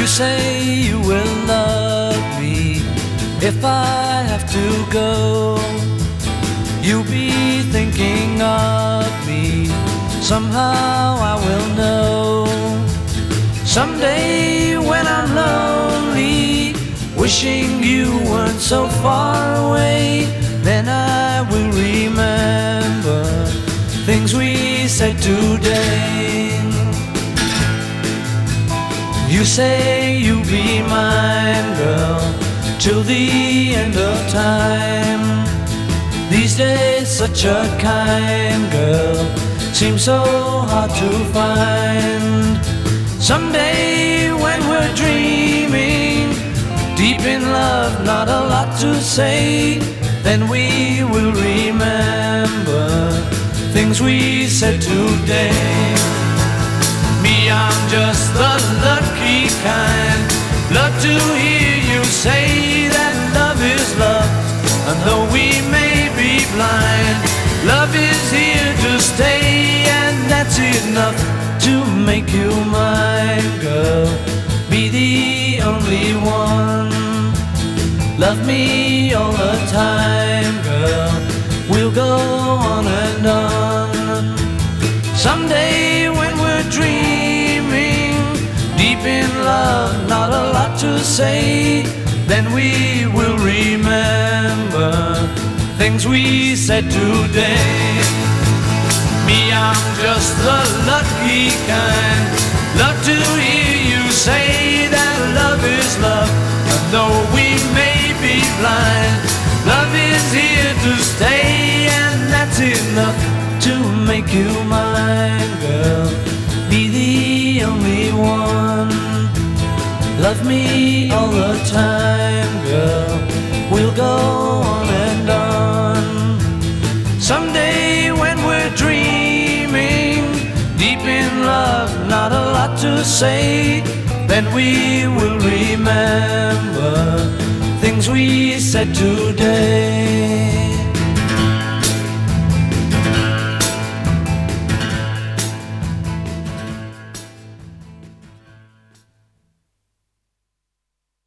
You say you will love me if I have to go. You'll be thinking of me, somehow I will know. Someday when I'm lonely, wishing you weren't so far away, then I will remember things we said today. You say you'll be mine, girl, till the end of time. These days such a kind girl seems so hard to find. Someday when we're dreaming, deep in love, not a lot to say, then we will remember things we said today. Me, I'm just the lucky kind. Love to hear you say that love is love, and though we may be blind, love is here to stay, and that's enough to make you mine, girl. Be the only one. Love me all the time, girl. We'll go on and on. Someday when we're dreaming, deep in love, not a lot to say, then we will remember things we said today. Me, I'm just the lucky kind. Love to hear you say that love is love, and though we may be blind, love is here to stay, and that's enough to make you mine, girl. Be the only one. Love me all the time, girl. We'll go on and on. Someday when we're dreaming, deep in love, not a lot to say, then we will remember things we said today.